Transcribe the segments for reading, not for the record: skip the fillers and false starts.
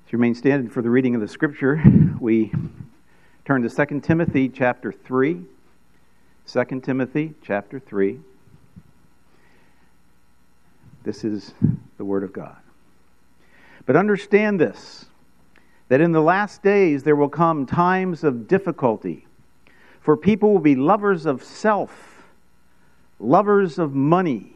To remain standing for the reading of the Scripture, we turn to 2 Timothy chapter 3. 2 Timothy chapter 3. This is the Word of God. But understand this, that in the last days there will come times of difficulty, for people will be lovers of self, lovers of money,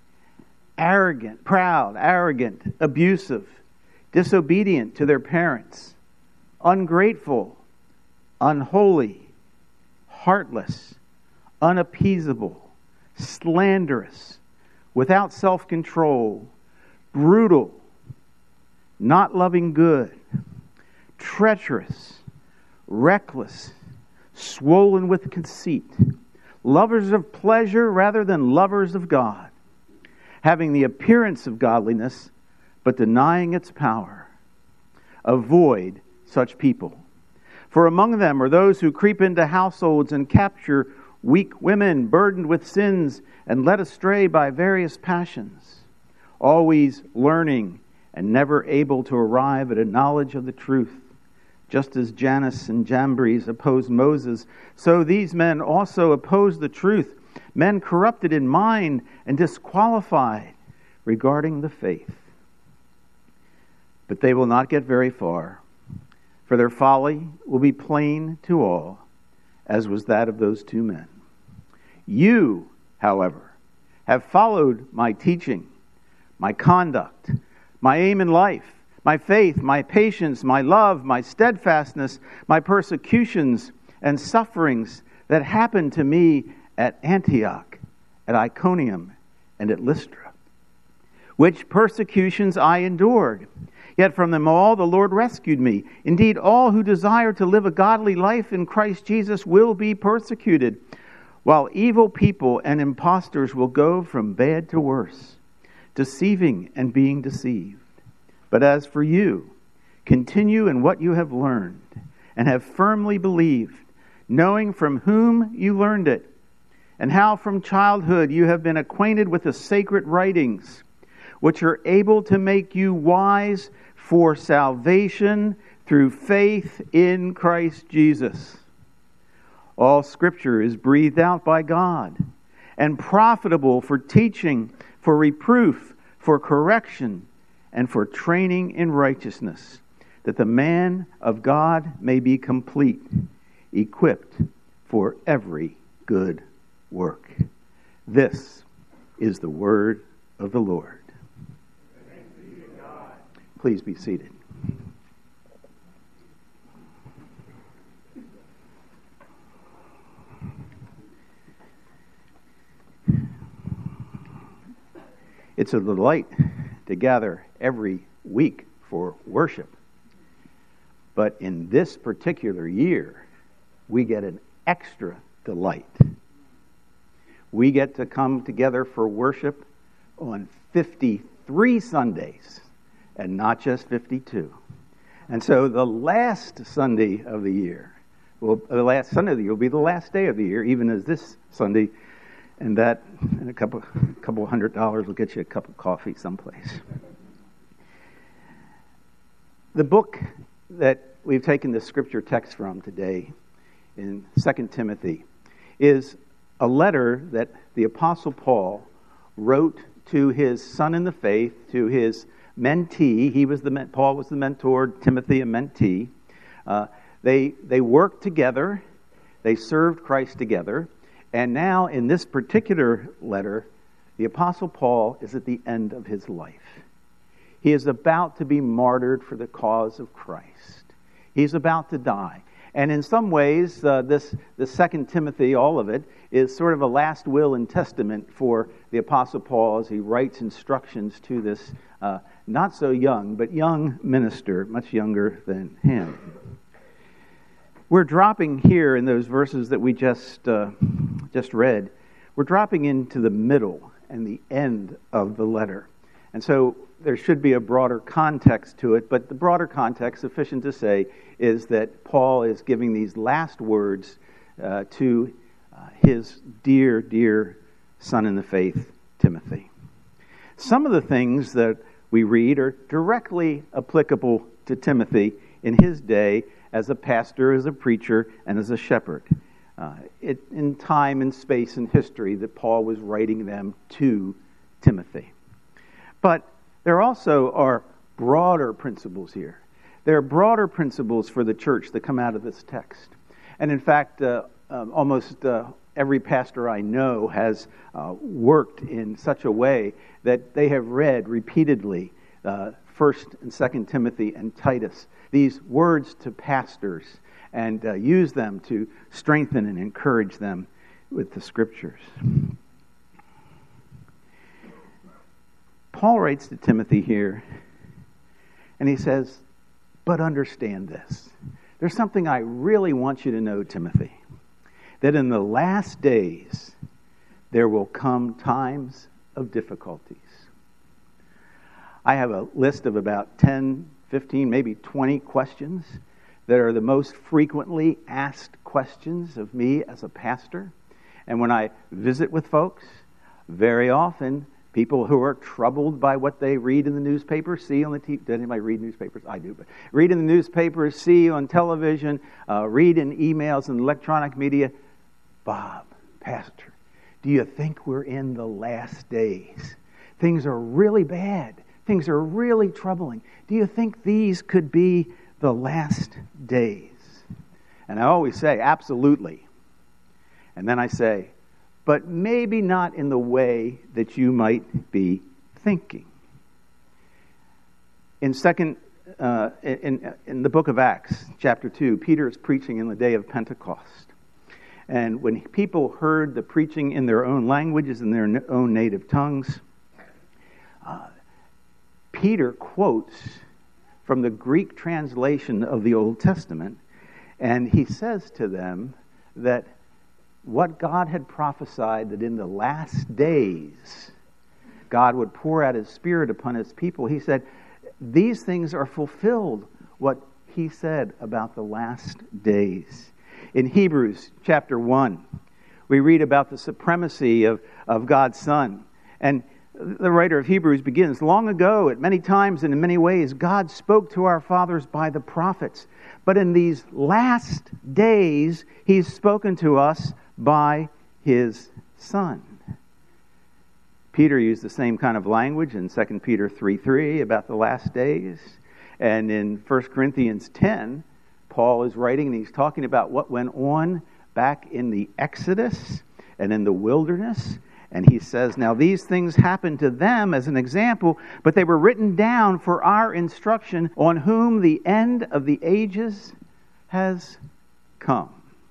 proud, arrogant, abusive, disobedient to their parents, ungrateful, unholy, heartless, unappeasable, slanderous, without self-control, brutal, not loving good, treacherous, reckless, swollen with conceit, lovers of pleasure rather than lovers of God, having the appearance of godliness, but denying its power. Avoid such people. For among them are those who creep into households and capture weak women burdened with sins and led astray by various passions, always learning and never able to arrive at a knowledge of the truth. Just as Jannes and Jambres opposed Moses, so these men also oppose the truth, men corrupted in mind and disqualified regarding the faith. But they will not get very far, for their folly will be plain to all, as was that of those two men. You, however, have followed my teaching, my conduct, my aim in life, my faith, my patience, my love, my steadfastness, my persecutions and sufferings that happened to me at Antioch, at Iconium, and at Lystra, which persecutions I endured. Yet from them all the Lord rescued me. Indeed, all who desire to live a godly life in Christ Jesus will be persecuted, while evil people and impostors will go from bad to worse, deceiving and being deceived. But as for you, continue in what you have learned and have firmly believed, knowing from whom you learned it, and how from childhood you have been acquainted with the sacred writings, which are able to make you wise for salvation through faith in Christ Jesus. All Scripture is breathed out by God and profitable for teaching, for reproof, for correction, and for training in righteousness, that the man of God may be complete, equipped for every good work. This is the word of the Lord. Please be seated. It's a delight to gather every week for worship. But in this particular year, we get an extra delight. We get to come together for worship on 53 Sundays and not just 52. And so the last Sunday of the year, will be the last day of the year, even as this Sunday, and that and a couple $100 will get you a cup of coffee someplace. The book that we've taken the scripture text from today in 2 Timothy is a letter that the Apostle Paul wrote to his son in the faith, to his mentee. Paul was the mentor, Timothy a mentee. They worked together. They served Christ together. And now in this particular letter, the Apostle Paul is at the end of his life. He is about to be martyred for the cause of Christ. He's about to die. And in some ways, this 2 Timothy, all of it, is sort of a last will and testament for the Apostle Paul as he writes instructions to this not so young, but young minister, much younger than him. We're dropping here in those verses that we just read, we're dropping into the middle and the end of the letter. And so there should be a broader context to it, but the broader context, sufficient to say, is that Paul is giving these last words to his dear, dear son in the faith, Timothy. Some of the things that we read are directly applicable to Timothy in his day as a pastor, as a preacher, and as a shepherd. In time and space and history that Paul was writing them to Timothy. But there also are broader principles here. There are broader principles for the church that come out of this text. And in fact, almost every pastor I know has worked in such a way that they have read repeatedly 1st and 2nd Timothy and Titus, these words to pastors, and use them to strengthen and encourage them with the Scriptures. Paul writes to Timothy here, and he says, but understand this. There's something I really want you to know, Timothy, that in the last days there will come times of difficulties. I have a list of about 10, 15, maybe 20 questions that are the most frequently asked questions of me as a pastor. And when I visit with folks, very often people who are troubled by what they read in the newspaper, see on the TV. Does anybody read newspapers? I do. But read in the newspapers, see on television, read in emails and electronic media. Bob, Pastor, do you think we're in the last days? Things are really bad. Things are really troubling. Do you think these could be the last days? And I always say, absolutely. And then I say, but maybe not in the way that you might be thinking. In the book of Acts, chapter 2, Peter is preaching in the day of Pentecost. And when people heard the preaching in their own languages, in their own native tongues, Peter quotes from the Greek translation of the Old Testament, and he says to them that what God had prophesied, that in the last days God would pour out His Spirit upon His people, he said, these things are fulfilled, what he said about the last days. In Hebrews chapter 1, we read about the supremacy of God's Son. And the writer of Hebrews begins, long ago, at many times and in many ways, God spoke to our fathers by the prophets. But in these last days, He's spoken to us by His Son. Peter used the same kind of language in 2 Peter 3:3 about the last days. And in 1 Corinthians 10, Paul is writing and he's talking about what went on back in the Exodus and in the wilderness. And he says, now these things happened to them as an example, but they were written down for our instruction, on whom the end of the ages has come.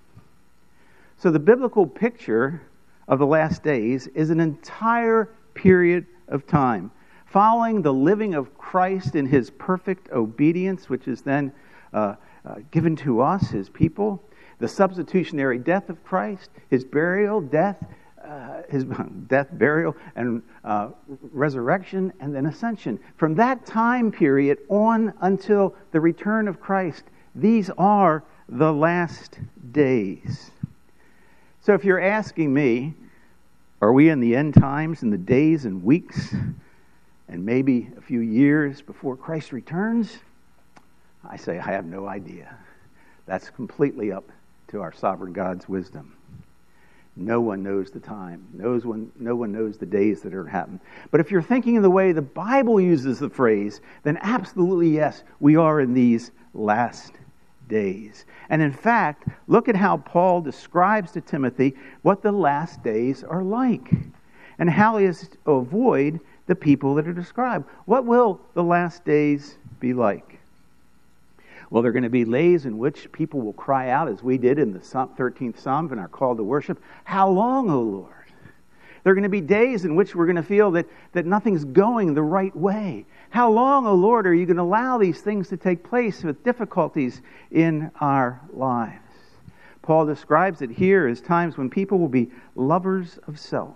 So the biblical picture of the last days is an entire period of time, following the living of Christ in His perfect obedience, which is then given to us, His people, the substitutionary death of Christ, His burial, His death, burial, and resurrection, and then ascension. From that time period on until the return of Christ, these are the last days. So if you're asking me, are we in the end times, in the days and weeks, and maybe a few years before Christ returns? I say, I have no idea. That's completely up to our sovereign God's wisdom. No one knows the time. No one knows the days that are happening. But if you're thinking in the way the Bible uses the phrase, then absolutely yes, we are in these last days. And in fact, look at how Paul describes to Timothy what the last days are like and how he is to avoid the people that are described. What will the last days be like? Well, they're going to be days in which people will cry out, as we did in the 13th Psalm in our call to worship, how long, O Lord? There are going to be days in which we're going to feel that nothing's going the right way. How long, O Lord, are you going to allow these things to take place with difficulties in our lives? Paul describes it here as times when people will be lovers of self,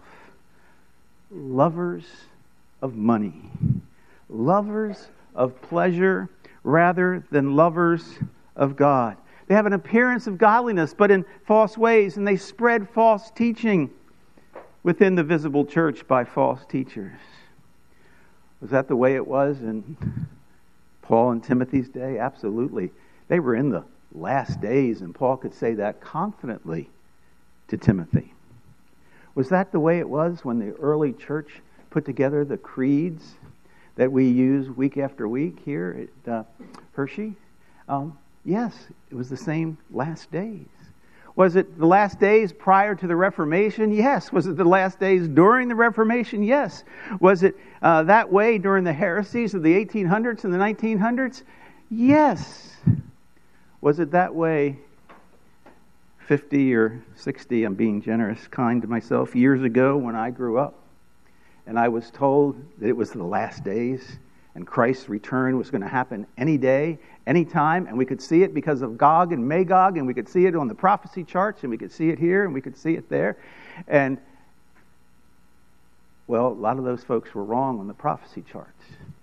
lovers of money, lovers of pleasure, rather than lovers of God. They have an appearance of godliness, but in false ways, and they spread false teaching within the visible church by false teachers. Was that the way it was in Paul and Timothy's day? Absolutely. They were in the last days, and Paul could say that confidently to Timothy. Was that the way it was when the early church put together the creeds that we use week after week here at Hershey? Yes, it was the same last days. Was it the last days prior to the Reformation? Yes. Was it the last days during the Reformation? Yes. Was it that way during the heresies of the 1800s and the 1900s? Yes. Was it that way 50 or 60, I'm being generous, kind to myself, years ago when I grew up and I was told that it was the last days and Christ's return was going to happen any day, any time, and we could see it because of Gog and Magog, and we could see it on the prophecy charts, and we could see it here, and we could see it there. And, well, a lot of those folks were wrong on the prophecy charts.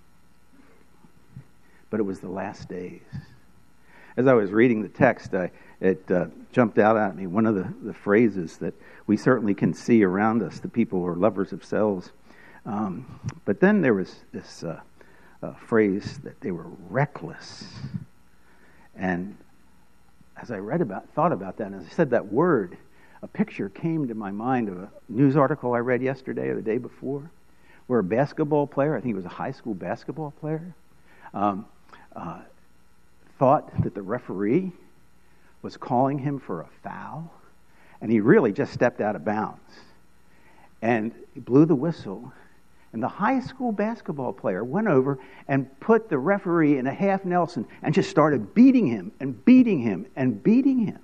But it was the last days. As I was reading the text, it jumped out at me, one of the phrases that we certainly can see around us, the people who are lovers of selves. But then there was this phrase that they were reckless. And as I thought about that, and as I said that word, a picture came to my mind of a news article I read yesterday or the day before, where a basketball player, I think he was a high school basketball player, thought that the referee was calling him for a foul, and he really just stepped out of bounds. And he blew the whistle, and the high school basketball player went over and put the referee in a half Nelson and just started beating him and beating him and beating him.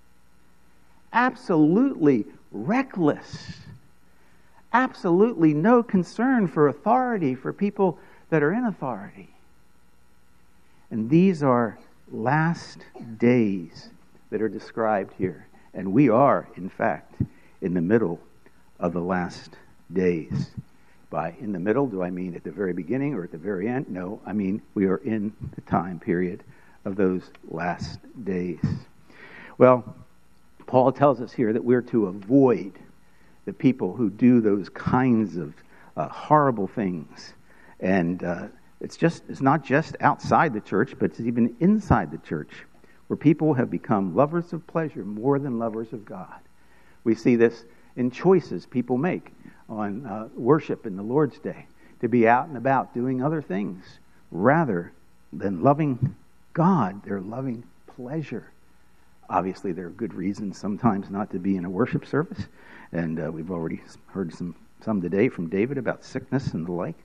Absolutely reckless. Absolutely no concern for authority, for people that are in authority. And these are last days that are described here. And we are, in fact, in the middle of the last days. By in the middle, do I mean at the very beginning or at the very end? No, I mean we are in the time period of those last days. Well, Paul tells us here that we're to avoid the people who do those kinds of horrible things. And it's not just outside the church, but it's even inside the church, where people have become lovers of pleasure more than lovers of God. We see this in choices people make on worship in the Lord's Day, to be out and about doing other things rather than loving God. They're loving pleasure. Obviously, there are good reasons sometimes not to be in a worship service, and we've already heard some today from David about sickness and the like.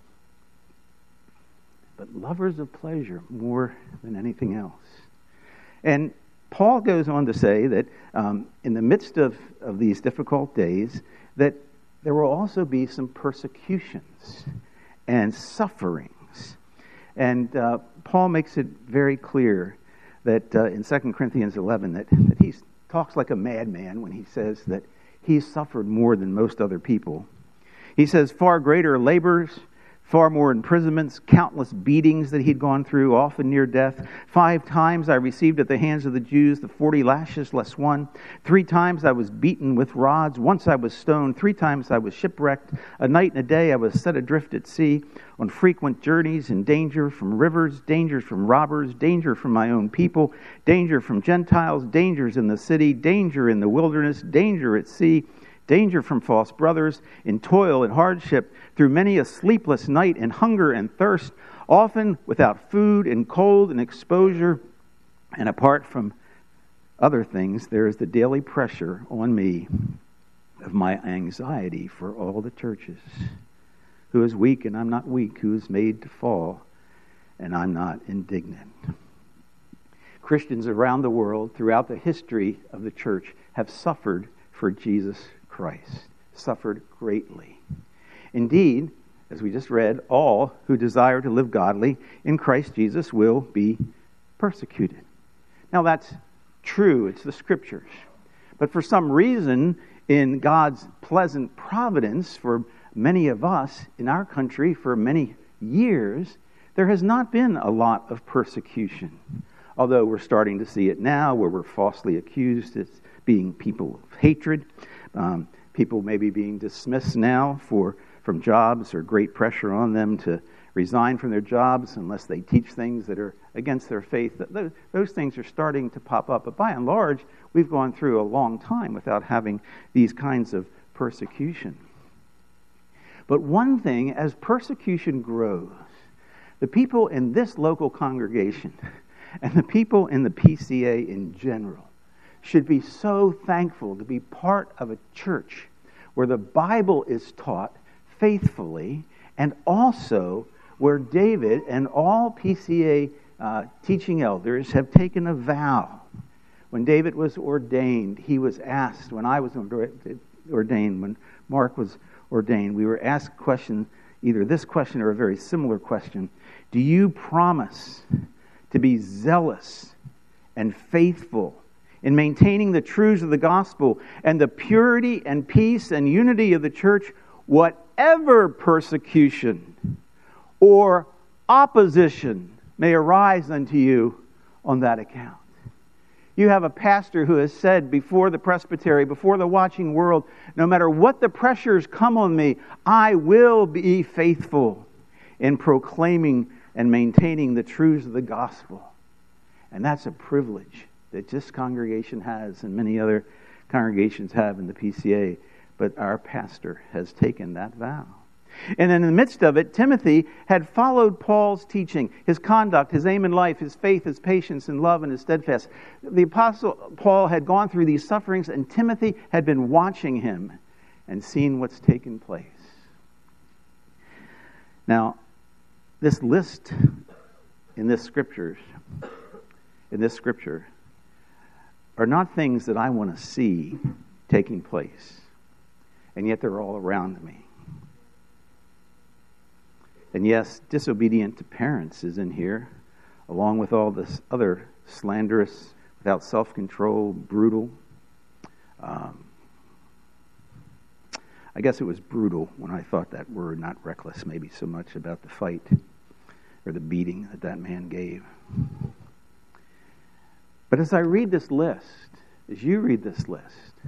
But lovers of pleasure more than anything else. And Paul goes on to say that in the midst of these difficult days, that there will also be some persecutions and sufferings. And Paul makes it very clear that in 2 Corinthians 11 that he talks like a madman when he says that he's suffered more than most other people. He says far greater labors, far more imprisonments, countless beatings that he'd gone through, often near death. 5 times I received at the hands of the Jews the 40 lashes less one. 3 times I was beaten with rods. Once I was stoned. 3 times I was shipwrecked. A night and a day I was set adrift at sea, on frequent journeys, in danger from rivers, dangers from robbers, danger from my own people, danger from Gentiles, dangers in the city, danger in the wilderness, danger at sea, danger from false brothers, in toil and hardship, through many a sleepless night, in hunger and thirst, often without food and cold and exposure. And apart from other things, there is the daily pressure on me of my anxiety for all the churches. Who is weak and I'm not weak? Who is made to fall and I'm not indignant? Christians around the world, throughout the history of the church, have suffered for Jesus Christ, suffered greatly. Indeed, as we just read, all who desire to live godly in Christ Jesus will be persecuted. Now that's true, it's the Scriptures. But for some reason, in God's pleasant providence for many of us in our country for many years, there has not been a lot of persecution. Although we're starting to see it now, where we're falsely accused as being people of hatred. People maybe being dismissed now from jobs or great pressure on them to resign from their jobs unless they teach things that are against their faith. Those things are starting to pop up. But by and large, we've gone through a long time without having these kinds of persecution. But one thing, as persecution grows, the people in this local congregation and the people in the PCA in general should be so thankful to be part of a church where the Bible is taught faithfully, and also where David and all PCA teaching elders have taken a vow. When David was ordained, he was asked, when I was ordained, when Mark was ordained, we were asked a question, either this question or a very similar question. Do you promise to be zealous and faithful in maintaining the truths of the gospel and the purity and peace and unity of the church, whatever persecution or opposition may arise unto you on that account? You have a pastor who has said before the presbytery, before the watching world, no matter what the pressures come on me, I will be faithful in proclaiming and maintaining the truths of the gospel. And that's a privilege that this congregation has and many other congregations have in the PCA. But our pastor has taken that vow. And in the midst of it, Timothy had followed Paul's teaching, his conduct, his aim in life, his faith, his patience and love, and his steadfast. The Apostle Paul had gone through these sufferings, and Timothy had been watching him and seen what's taken place. Now, this list in this scripture are not things that I want to see taking place, and yet they're all around me. And yes, disobedient to parents is in here, along with all this other slanderous, without self-control, brutal. I guess it was brutal when I thought that word, not reckless, maybe so much about the fight or the beating that man gave. But as I read this list, as you read this list,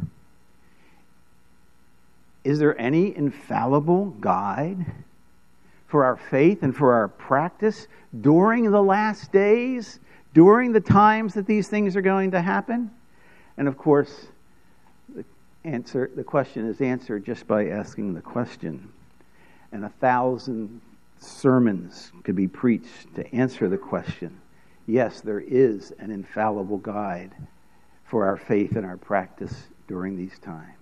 is there any infallible guide for our faith and for our practice during the last days, during the times that these things are going to happen? And of course, the question is answered just by asking the question. And 1,000 sermons could be preached to answer the question. Yes, there is an infallible guide for our faith and our practice during these times.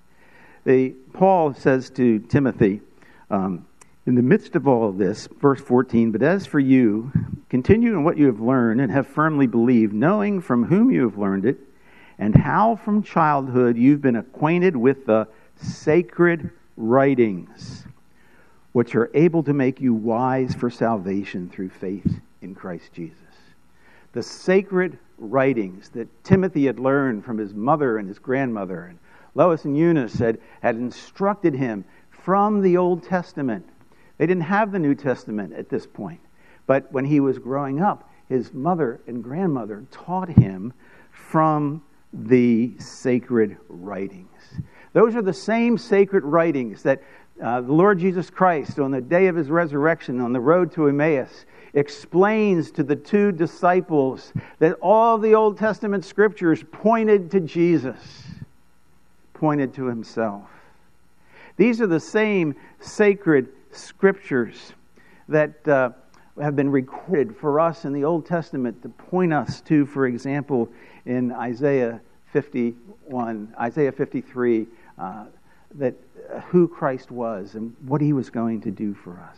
Paul says to Timothy, in the midst of all of this, verse 14, but as for you, continue in what you have learned and have firmly believed, knowing from whom you have learned it, and how from childhood you've been acquainted with the sacred writings, which are able to make you wise for salvation through faith in Christ Jesus. The sacred writings that Timothy had learned from his mother and his grandmother, and Lois and Eunice had instructed him from the Old Testament. They didn't have the New Testament at this point. But when he was growing up, his mother and grandmother taught him from the sacred writings. Those are the same sacred writings that the Lord Jesus Christ, on the day of his resurrection, on the road to Emmaus, explains to the two disciples that all the Old Testament scriptures pointed to Jesus, pointed to himself. These are the same sacred scriptures that have been recorded for us in the Old Testament to point us to, for example, in Isaiah 51, Isaiah 53, that who Christ was and what he was going to do for us.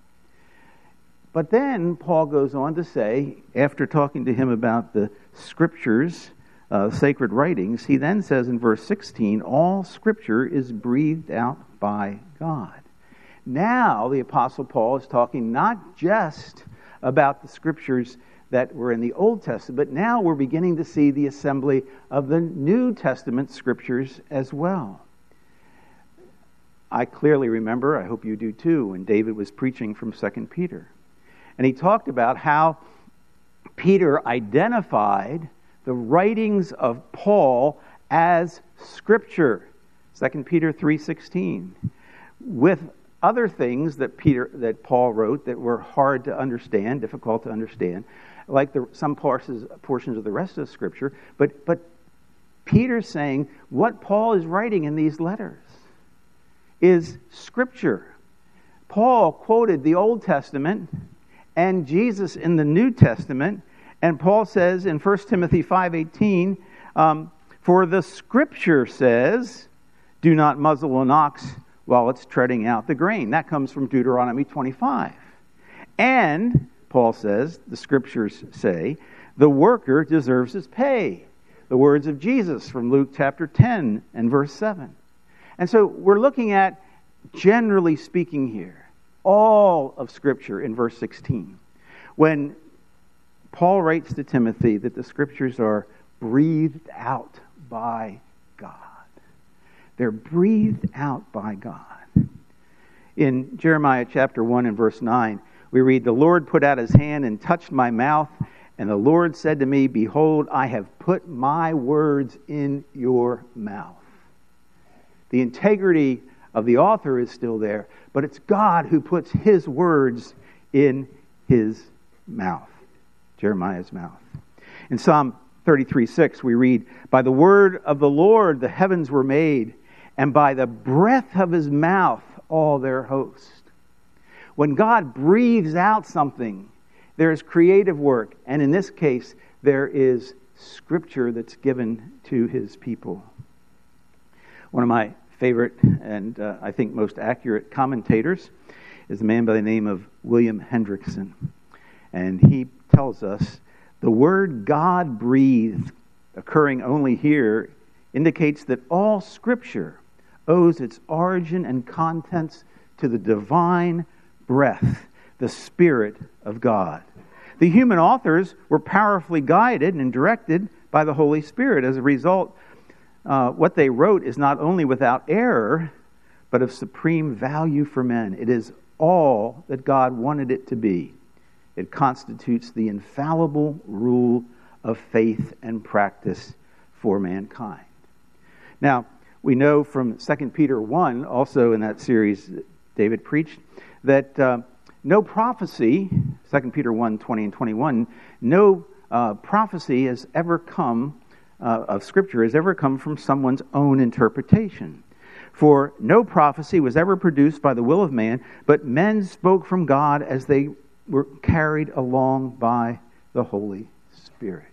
But then Paul goes on to say, after talking to him about the scriptures, sacred writings, he then says in verse 16, all scripture is breathed out by God. Now the Apostle Paul is talking not just about the scriptures that were in the Old Testament, but now we're beginning to see the assembly of the New Testament scriptures as well. I clearly remember, I hope you do too, when David was preaching from 2 Peter. And he talked about how Peter identified the writings of Paul as Scripture. 2 Peter 3:16. With other things that Paul wrote that were hard to understand, difficult to understand, like some portions of the rest of Scripture. But Peter's saying what Paul is writing in these letters is Scripture. Paul quoted the Old Testament and Jesus in the New Testament, and Paul says in 1 Timothy 5:18, for the Scripture says, do not muzzle an ox while it's treading out the grain. That comes from Deuteronomy 25. And, Paul says, the Scriptures say, the worker deserves his pay. The words of Jesus from Luke chapter 10 and verse 7. And so we're looking at, generally speaking here, all of Scripture in verse 16. When Paul writes to Timothy that the Scriptures are breathed out by God. They're breathed out by God. In Jeremiah chapter 1 and verse 9, we read, the Lord put out his hand and touched my mouth, and the Lord said to me, behold, I have put my words in your mouth. The integrity of the author is still there, but it's God who puts his words in his mouth, Jeremiah's mouth. In Psalm 33:6, we read, by the word of the Lord the heavens were made, and by the breath of his mouth all their host. When God breathes out something, there is creative work, and in this case, there is Scripture that's given to his people. One of my favorite and I think most accurate commentators is a man by the name of William Hendrickson. And he tells us, the word God breathed, occurring only here, indicates that all Scripture owes its origin and contents to the divine breath, the Spirit of God. The human authors were powerfully guided and directed by the Holy Spirit. As a result, what they wrote is not only without error, but of supreme value for men. It is all that God wanted it to be. It constitutes the infallible rule of faith and practice for mankind. Now, we know from 2 Peter 1, also in that series that David preached, that no prophecy, 2 Peter 1, 20 and 21, no prophecy has ever come, of Scripture has ever come from someone's own interpretation. For no prophecy was ever produced by the will of man, but men spoke from God as they were carried along by the Holy Spirit.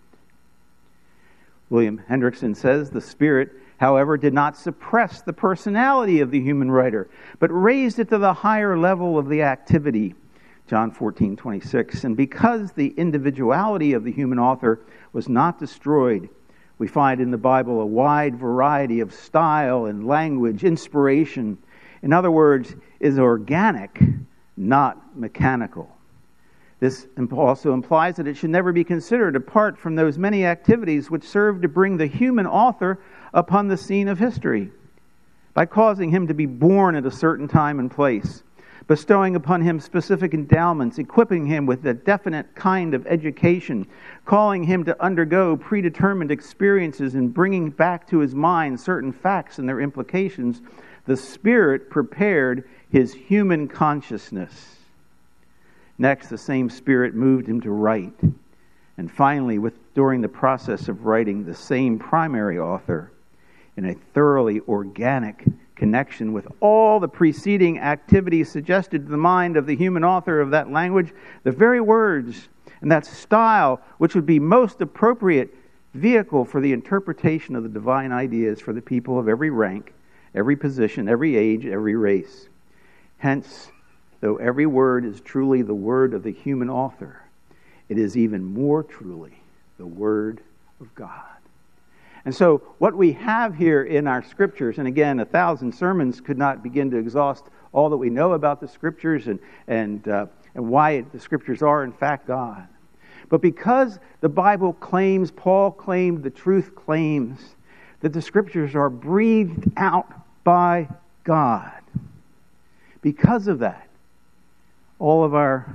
William Hendrickson says, the Spirit, however, did not suppress the personality of the human writer, but raised it to the higher level of the activity. John 14:26. And because the individuality of the human author was not destroyed, we find in the Bible a wide variety of style and language, inspiration. In other words, is organic, not mechanical. This also implies that it should never be considered apart from those many activities which serve to bring the human author upon the scene of history, by causing him to be born at a certain time and place, bestowing upon him specific endowments, equipping him with a definite kind of education, calling him to undergo predetermined experiences, and bringing back to his mind certain facts and their implications. The Spirit prepared his human consciousness. Next, the same Spirit moved him to write. And finally, during the process of writing, the same primary author, in a thoroughly organic connection with all the preceding activities, suggested to the mind of the human author of that language the very words and that style which would be most appropriate vehicle for the interpretation of the divine ideas for the people of every rank, every position, every age, every race. Hence, though every word is truly the word of the human author, it is even more truly the word of God. And so what we have here in our Scriptures, and again, 1,000 sermons could not begin to exhaust all that we know about the Scriptures and why the Scriptures are in fact God. But because the Bible claims, Paul claimed, the truth claims, that the Scriptures are breathed out by God. Because of that, all of our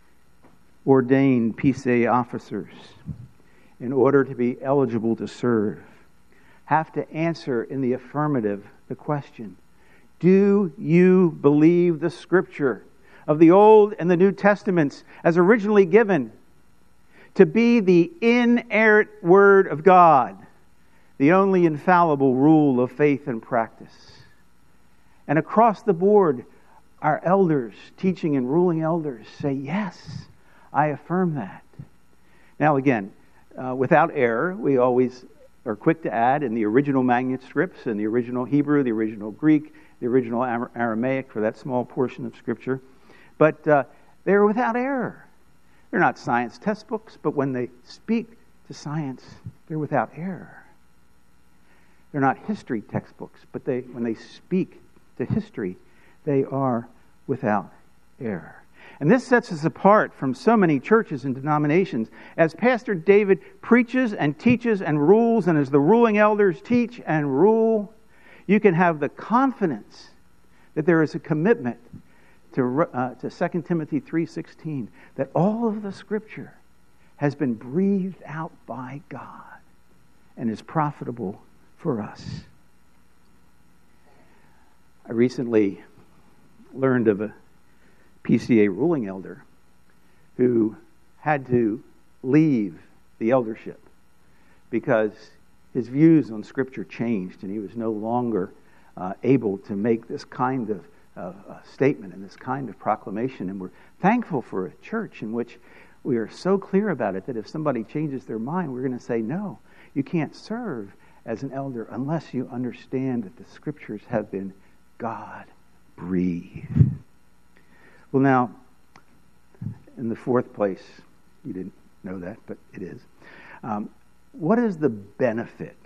ordained peace officers, in order to be eligible to serve, have to answer in the affirmative the question, Do you believe the Scripture of the Old and the New Testaments as originally given to be the inerrant Word of God, the only infallible rule of faith and practice? And across the board, our elders, teaching and ruling elders, say, yes, I affirm that. Now again, without error, we always are quick to add in the original manuscripts, in the original Hebrew, the original Greek, the original Aramaic for that small portion of Scripture. But they're without error. They're not science textbooks, but when they speak to science, they're without error. They're not history textbooks, but when they speak to history, they are without error. And this sets us apart from so many churches and denominations. As Pastor David preaches and teaches and rules, and as the ruling elders teach and rule, you can have the confidence that there is a commitment to 2 Timothy 3:16, that all of the Scripture has been breathed out by God and is profitable for us. I recently learned of a PCA ruling elder who had to leave the eldership because his views on Scripture changed and he was no longer able to make this kind of statement and this kind of proclamation. And we're thankful for a church in which we are so clear about it that if somebody changes their mind, we're going to say, no, you can't serve as an elder unless you understand that the Scriptures have been God-breathed. Well, now, in the fourth place, you didn't know that, but it is. What is the benefit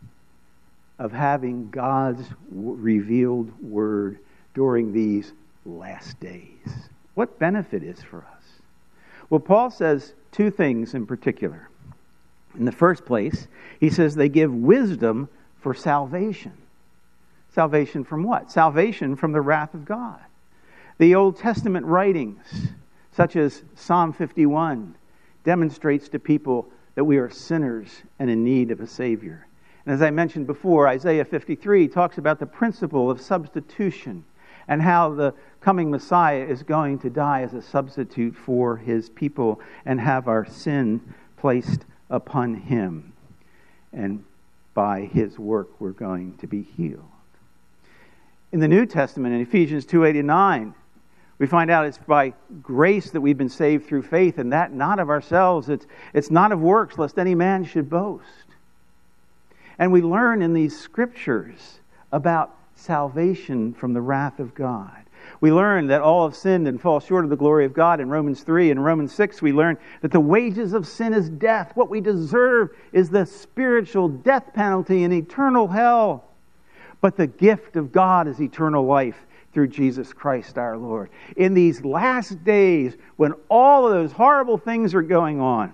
of having God's revealed Word during these last days? What benefit is for us? Well, Paul says two things in particular. In the first place, he says they give wisdom for salvation. Salvation from what? Salvation from the wrath of God. The Old Testament writings, such as Psalm 51, demonstrates to people that we are sinners and in need of a Savior. And as I mentioned before, Isaiah 53 talks about the principle of substitution and how the coming Messiah is going to die as a substitute for His people and have our sin placed upon Him. And by His work, we're going to be healed. In the New Testament, in Ephesians 2:8-9, we find out it's by grace that we've been saved through faith, and that not of ourselves. It's not of works, lest any man should boast. And we learn in these Scriptures about salvation from the wrath of God. We learn that all have sinned and fall short of the glory of God in Romans 3. In Romans 6, we learn that the wages of sin is death. What we deserve is the spiritual death penalty and eternal hell. But the gift of God is eternal life through Jesus Christ our Lord. In these last days, when all of those horrible things are going on,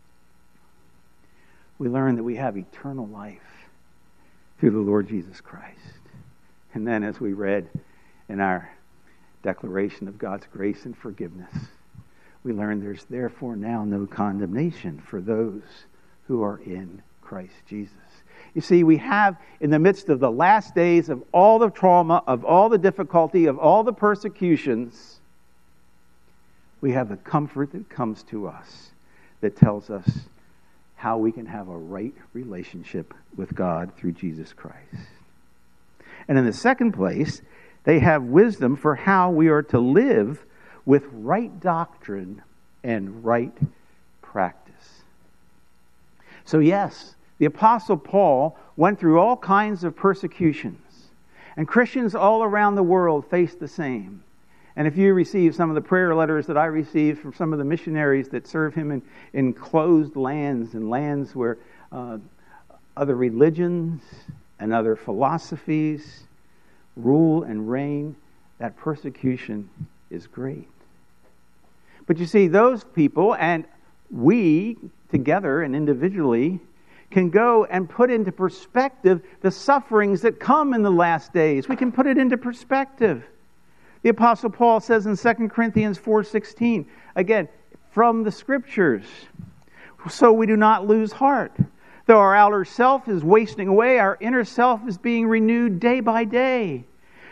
we learn that we have eternal life through the Lord Jesus Christ. And then, as we read in our declaration of God's grace and forgiveness, we learn there's therefore now no condemnation for those who are in Christ Jesus. You see, we have, in the midst of the last days of all the trauma, of all the difficulty, of all the persecutions, we have the comfort that comes to us that tells us how we can have a right relationship with God through Jesus Christ. And in the second place, they have wisdom for how we are to live with right doctrine and right practice. So yes, the Apostle Paul went through all kinds of persecutions, and Christians all around the world face the same. And if you receive some of the prayer letters that I received from some of the missionaries that serve him in closed lands and lands where other religions and other philosophies rule and reign, that persecution is great. But you see, those people and we together and individually can go and put into perspective the sufferings that come in the last days. We can put it into perspective. The Apostle Paul says in 2 Corinthians 4:16, again, from the Scriptures, so we do not lose heart. Though our outer self is wasting away, our inner self is being renewed day by day.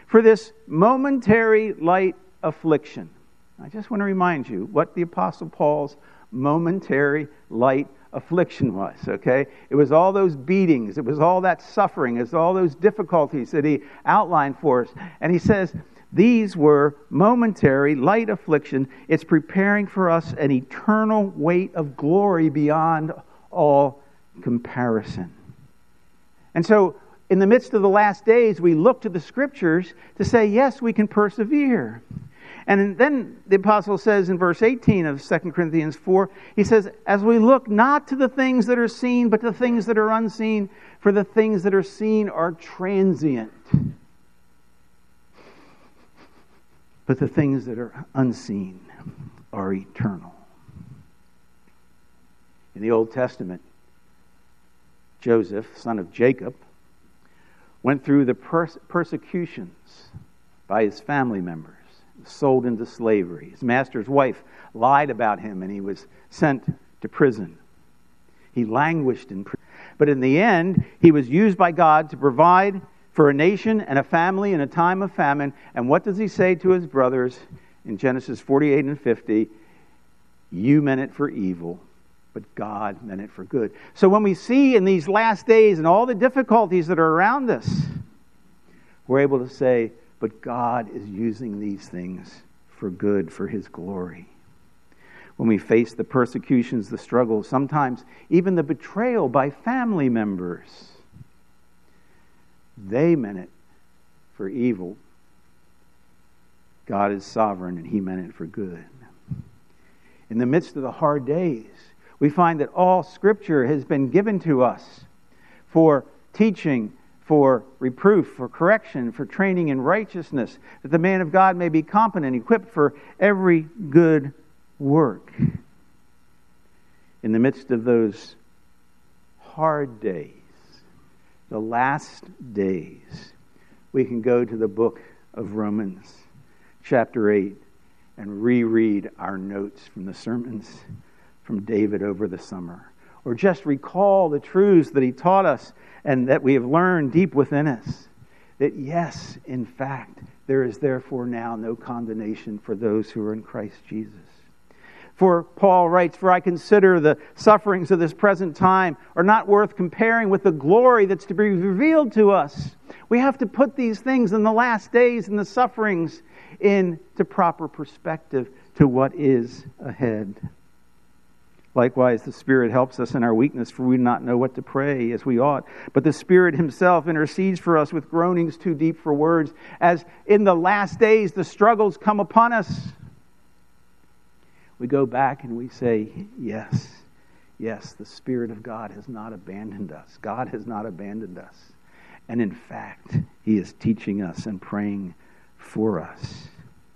For this momentary light affliction. I just want to remind you what the Apostle Paul's momentary light affliction was, okay? It was all those beatings. It was all that suffering. It was all those difficulties that he outlined for us. And he says, these were momentary light affliction. It's preparing for us an eternal weight of glory beyond all comparison. And so, in the midst of the last days, we look to the Scriptures to say, yes, we can persevere. And then the apostle says in verse 18 of 2 Corinthians 4, he says, as we look not to the things that are seen, but to things that are unseen, for the things that are seen are transient. But the things that are unseen are eternal. In the Old Testament, Joseph, son of Jacob, went through the persecutions by his family members, sold into slavery. His master's wife lied about him and he was sent to prison. He languished in prison. But in the end, he was used by God to provide for a nation and a family in a time of famine. And what does he say to his brothers in Genesis 48 and 50? You meant it for evil, but God meant it for good. So when we see in these last days and all the difficulties that are around us, we're able to say, but God is using these things for good, for His glory. When we face the persecutions, the struggles, sometimes even the betrayal by family members, they meant it for evil. God is sovereign and He meant it for good. In the midst of the hard days, we find that all Scripture has been given to us for teaching, for reproof, for correction, for training in righteousness, that the man of God may be competent, equipped for every good work. In the midst of those hard days, the last days, we can go to the book of Romans, chapter 8, and reread our notes from the sermons from David over the summer. Or just recall the truths that he taught us and that we have learned deep within us. That yes, in fact, there is therefore now no condemnation for those who are in Christ Jesus. For Paul writes, for I consider the sufferings of this present time are not worth comparing with the glory that's to be revealed to us. We have to put these things in the last days and the sufferings into proper perspective to what is ahead. Likewise, the Spirit helps us in our weakness, for we do not know what to pray as we ought. But the Spirit Himself intercedes for us with groanings too deep for words. As in the last days the struggles come upon us, we go back and we say, yes, the Spirit of God has not abandoned us. God has not abandoned us. And in fact, He is teaching us and praying for us.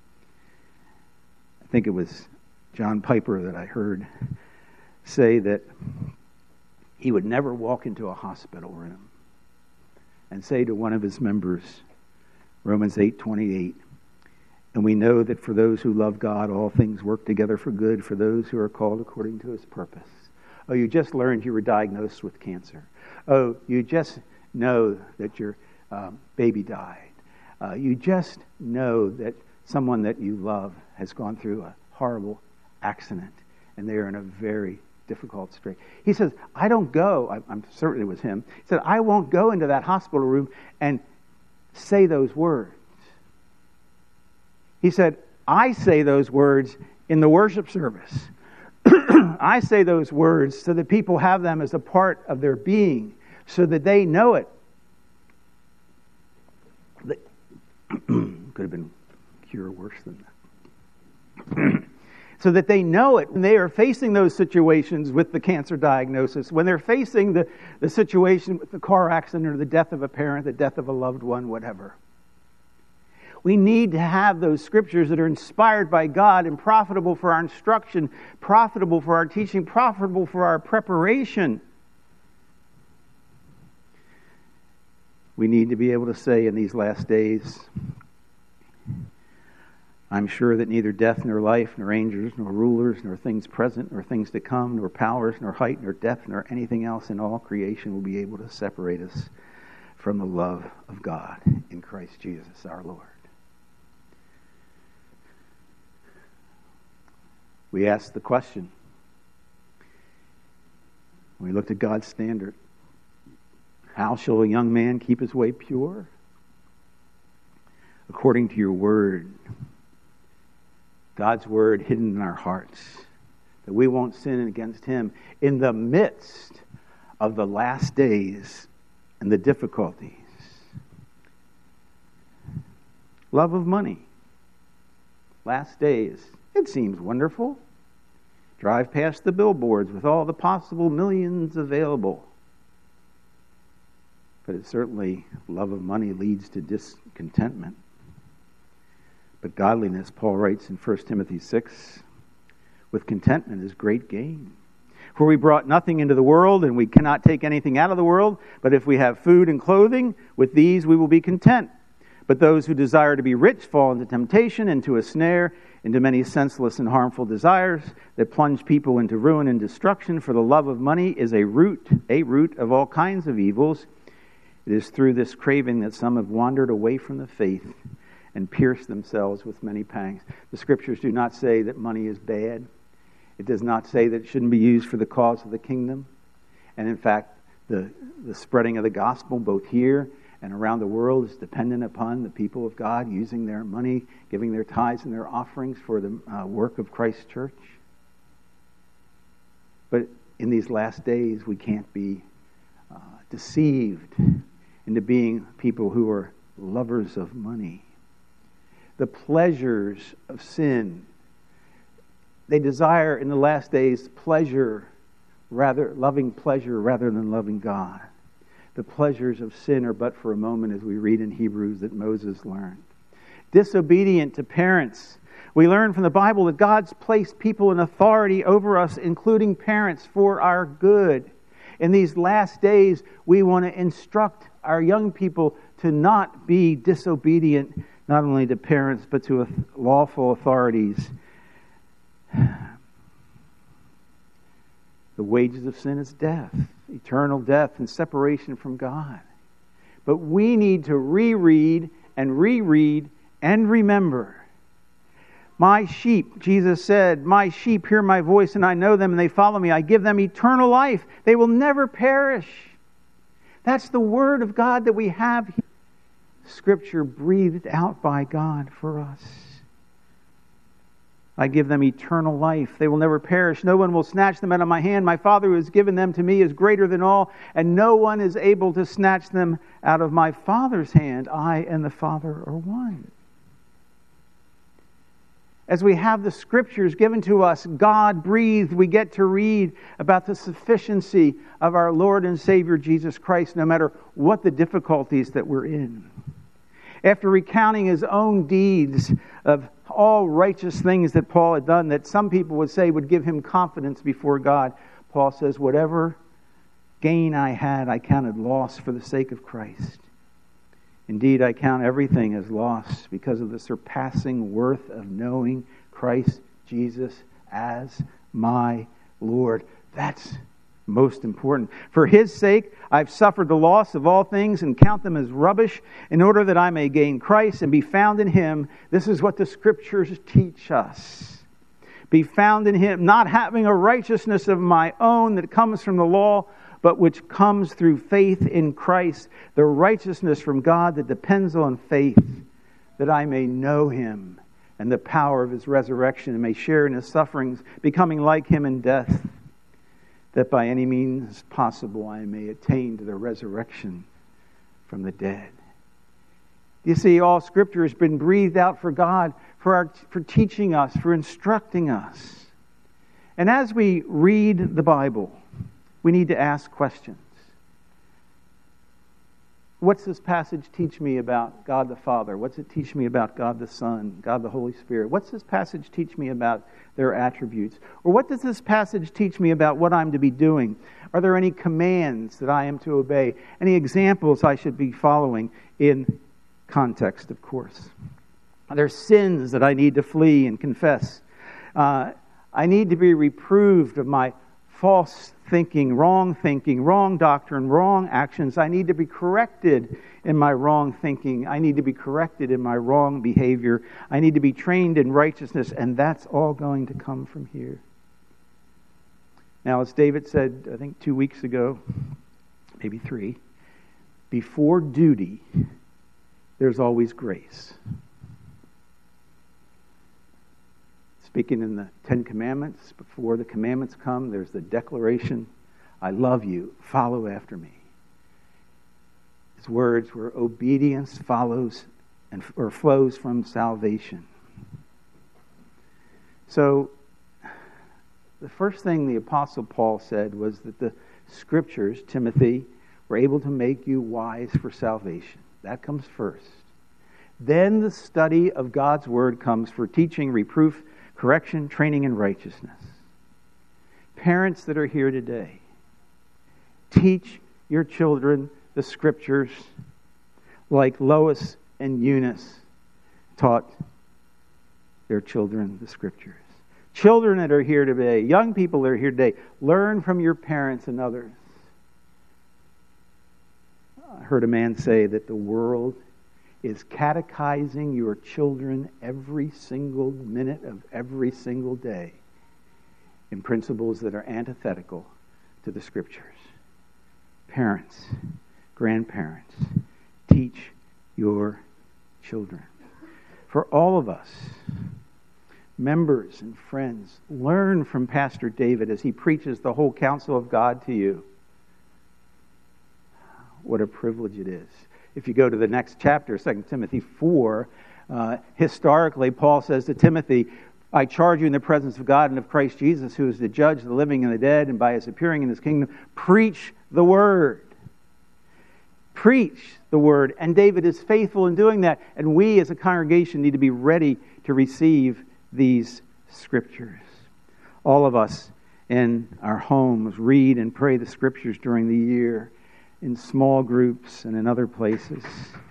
I think it was John Piper that I heard say that he would never walk into a hospital room and say to one of his members, Romans 8:28, and we know that for those who love God, all things work together for good for those who are called according to His purpose. Oh, you just learned you were diagnosed with cancer. Oh, you just know that your baby died. You just know that someone that you love has gone through a horrible accident and they are in a very difficult strait. He says, I don't go, I'm certain it was him, he said, I won't go into that hospital room and say those words. He said, I say those words in the worship service. I say those words so that people have them as a part of their being, so that they know it. Could have been cure worse than that. So that they know it when they are facing those situations with the cancer diagnosis, when they're facing the situation with the car accident or the death of a parent, the death of a loved one, whatever. We need to have those scriptures that are inspired by God and profitable for our instruction, profitable for our teaching, profitable for our preparation. We need to be able to say in these last days, I'm sure that neither death nor life, nor angels, nor rulers, nor things present, nor things to come, nor powers, nor height, nor depth, nor anything else in all creation will be able to separate us from the love of God in Christ Jesus our Lord. We asked the question. We looked at God's standard. How shall a young man keep his way pure? According to your word. God's word hidden in our hearts. That we won't sin against him in the midst of the last days and the difficulties. Love of money. Last days. It seems wonderful. Drive past the billboards with all the possible millions available. But it certainly, love of money leads to discontentment. But godliness, Paul writes in 1 Timothy 6, with contentment is great gain. For we brought nothing into the world, and we cannot take anything out of the world. But if we have food and clothing, with these we will be content. But those who desire to be rich fall into temptation, into a snare, into many senseless and harmful desires that plunge people into ruin and destruction. For the love of money is a root of all kinds of evils. It is through this craving that some have wandered away from the faith and pierced themselves with many pangs. The scriptures do not say that money is bad. It does not say that it shouldn't be used for the cause of the kingdom. And in fact, the spreading of the gospel, both here and around the world, is dependent upon the people of God using their money, giving their tithes and their offerings for the work of Christ's church. But in these last days, we can't be deceived into being people who are lovers of money. The pleasures of sin. They desire in the last days loving pleasure rather than loving God. The pleasures of sin are but for a moment, as we read in Hebrews that Moses learned. Disobedient to parents. We learn from the Bible that God's placed people in authority over us, including parents, for our good. In these last days, we want to instruct our young people to not be disobedient, not only to parents, but to lawful authorities. The wages of sin is death, eternal death and separation from God. But we need to reread and remember. My sheep, Jesus said, my sheep hear my voice and I know them and they follow me. I give them eternal life. They will never perish. That's the word of God that we have here. Scripture breathed out by God for us. I give them eternal life. They will never perish. No one will snatch them out of my hand. My Father who has given them to me is greater than all, and no one is able to snatch them out of my Father's hand. I and the Father are one. As we have the Scriptures given to us, God breathed, we get to read about the sufficiency of our Lord and Savior Jesus Christ, no matter what the difficulties that we're in. After recounting his own deeds of all righteous things that Paul had done, that some people would say would give him confidence before God, Paul says, whatever gain I had, I counted loss for the sake of Christ. Indeed, I count everything as loss because of the surpassing worth of knowing Christ Jesus as my Lord. That's most important. For his sake, I've suffered the loss of all things and count them as rubbish in order that I may gain Christ and be found in him. This is what the Scriptures teach us. Be found in him, not having a righteousness of my own that comes from the law, but which comes through faith in Christ, the righteousness from God that depends on faith, that I may know him and the power of his resurrection and may share in his sufferings, becoming like him in death, that by any means possible I may attain to the resurrection from the dead. You see, all Scripture has been breathed out for God, for teaching us, for instructing us. And as we read the Bible, we need to ask questions. What's this passage teach me about God the Father? What's it teach me about God the Son, God the Holy Spirit? What's this passage teach me about their attributes? Or what does this passage teach me about what I'm to be doing? Are there any commands that I am to obey? Any examples I should be following in context, of course? Are there sins that I need to flee and confess? I need to be reproved of my false thinking, wrong doctrine, wrong actions. I need to be corrected in my wrong thinking. I need to be corrected in my wrong behavior. I need to be trained in righteousness, and that's all going to come from here. Now, as David said, I think 2 weeks ago, maybe 3, before duty, there's always grace. Speaking in the Ten Commandments, before the commandments come, there's the declaration, I love you, follow after me. His words where obedience follows or flows from salvation. So, the first thing the Apostle Paul said was that the Scriptures, Timothy, were able to make you wise for salvation. That comes first. Then the study of God's Word comes for teaching, reproof, correction, training in righteousness. Parents that are here today, teach your children the Scriptures like Lois and Eunice taught their children the Scriptures. Children that are here today, young people that are here today, learn from your parents and others. I heard a man say that the world is catechizing your children every single minute of every single day in principles that are antithetical to the Scriptures. Parents, grandparents, teach your children. For all of us, members and friends, learn from Pastor David as he preaches the whole counsel of God to you. What a privilege it is. If you go to the next chapter, 2 Timothy 4, historically, Paul says to Timothy, I charge you in the presence of God and of Christ Jesus, who is the judge of the living and the dead, and by his appearing in his kingdom, preach the word. Preach the word. And David is faithful in doing that. And we as a congregation need to be ready to receive these Scriptures. All of us in our homes read and pray the Scriptures during the year in small groups and in other places.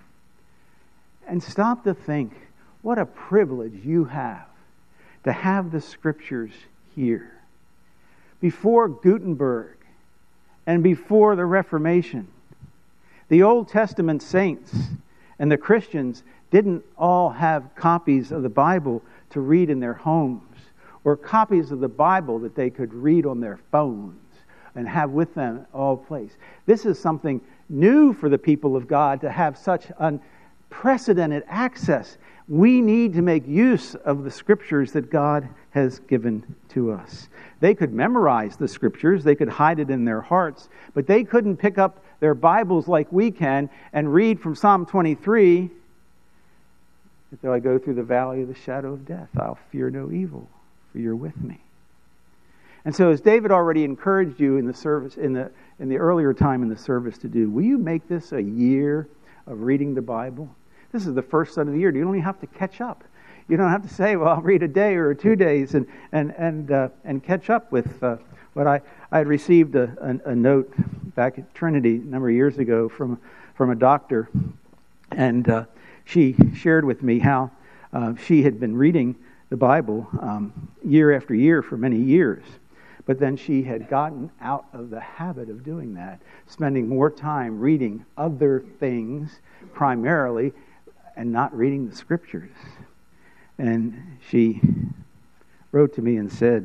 And stop to think what a privilege you have to have the Scriptures here. Before Gutenberg and before the Reformation, the Old Testament saints and the Christians didn't all have copies of the Bible to read in their homes, or copies of the Bible that they could read on their phones and have with them at all places. This is something new for the people of God to have such unprecedented access. We need to make use of the Scriptures that God has given to us. They could memorize the Scriptures, they could hide it in their hearts, but they couldn't pick up their Bibles like we can and read from Psalm 23, though I go through the valley of the shadow of death, I'll fear no evil, for you're with me. And so, as David already encouraged you in the service, in the earlier time in the service to do, will you make this a year of reading the Bible? This is the first Sunday of the year. You don't even have to catch up. You don't have to say, "Well, I'll read a day or 2 days," and catch up with what I had received a note back at Trinity a number of years ago from a doctor, and she shared with me how she had been reading the Bible year after year for many years. But then she had gotten out of the habit of doing that, spending more time reading other things primarily and not reading the Scriptures. And she wrote to me and said,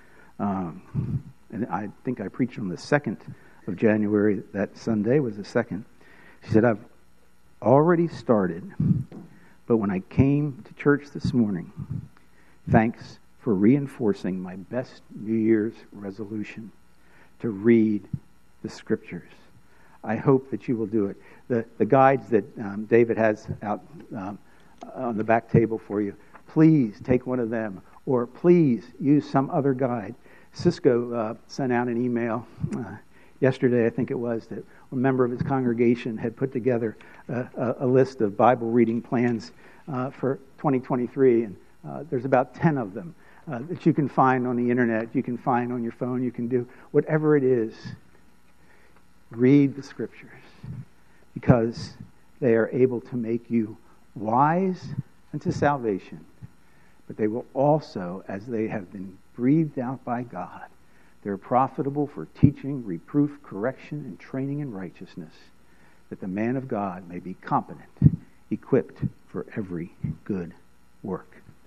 and I think I preached on the 2nd of January, that Sunday was the 2nd. She said, I've already started, but when I came to church this morning, thanks for reinforcing my best New Year's resolution to read the Scriptures. I hope that you will do it. The guides that David has out on the back table for you, please take one of them, or please use some other guide. Cisco sent out an email yesterday, I think it was, that a member of his congregation had put together a list of Bible reading plans for 2023, and there's about 10 of them that you can find on the internet, you can find on your phone, you can do whatever it is. Read the Scriptures, because they are able to make you wise unto salvation, but they will also, as they have been breathed out by God, They're profitable for teaching, reproof, correction, and training in righteousness, that the man of God may be competent, equipped for every good work.